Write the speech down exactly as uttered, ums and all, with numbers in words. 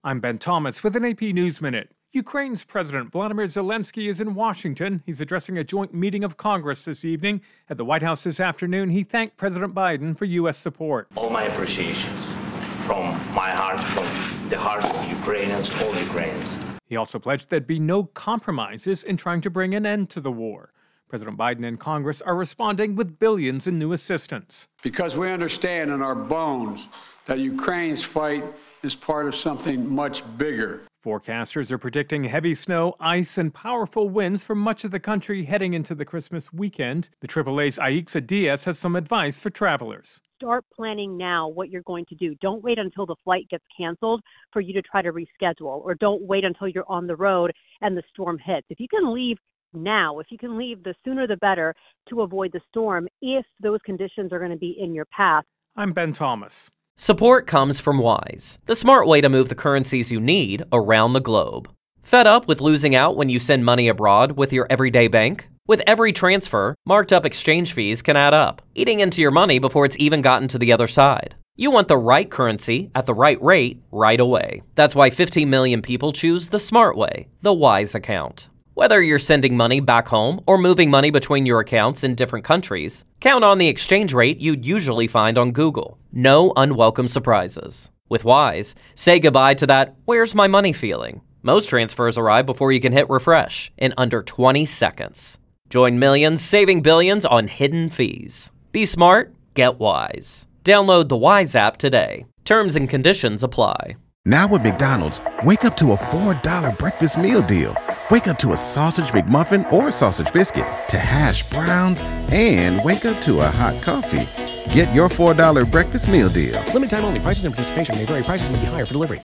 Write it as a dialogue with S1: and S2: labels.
S1: I'm Ben Thomas with an A P News Minute. Ukraine's President Volodymyr Zelensky is in Washington. He's addressing a joint meeting of Congress this evening. At the White House this afternoon, he thanked President Biden for U S support.
S2: All my appreciations from my heart, from the hearts of Ukrainians, all Ukrainians.
S1: He also pledged there'd be no compromises in trying to bring an end to the war. President Biden and Congress are responding with billions in new assistance.
S3: Because we understand in our bones that Ukraine's fight is part of something much bigger.
S1: Forecasters are predicting heavy snow, ice, and powerful winds for much of the country heading into the Christmas weekend. The triple A's Aixa Diaz has some advice for travelers.
S4: Start planning now what you're going to do. Don't wait until the flight gets canceled for you to try to reschedule, or don't wait until you're on the road and the storm hits. If you can leave now, if you can leave, the sooner the better to avoid the storm if those conditions are going to be in your path.
S1: I'm Ben Thomas.
S5: Support comes from Wise, the smart way to move the currencies you need around the globe. Fed up with losing out when you send money abroad with your everyday bank? With every transfer, marked up exchange fees can add up, eating into your money before it's even gotten to the other side. You want the right currency at the right rate right away. That's why fifteen million people choose the smart way, the Wise account. Whether you're sending money back home or moving money between your accounts in different countries, count on the exchange rate you'd usually find on Google. No unwelcome surprises. With Wise, say goodbye to that "where's my money" feeling. Most transfers arrive before you can hit refresh in under twenty seconds. Join millions saving billions on hidden fees. Be smart, get Wise. Download the Wise app today. Terms and conditions apply.
S6: Now with McDonald's, wake up to a four dollar breakfast meal deal. Wake up to a sausage McMuffin or sausage biscuit, to hash browns, and wake up to a hot coffee. Get your four dollar breakfast meal deal.
S7: Limited time only. Prices and participation may vary. Prices may be higher for delivery.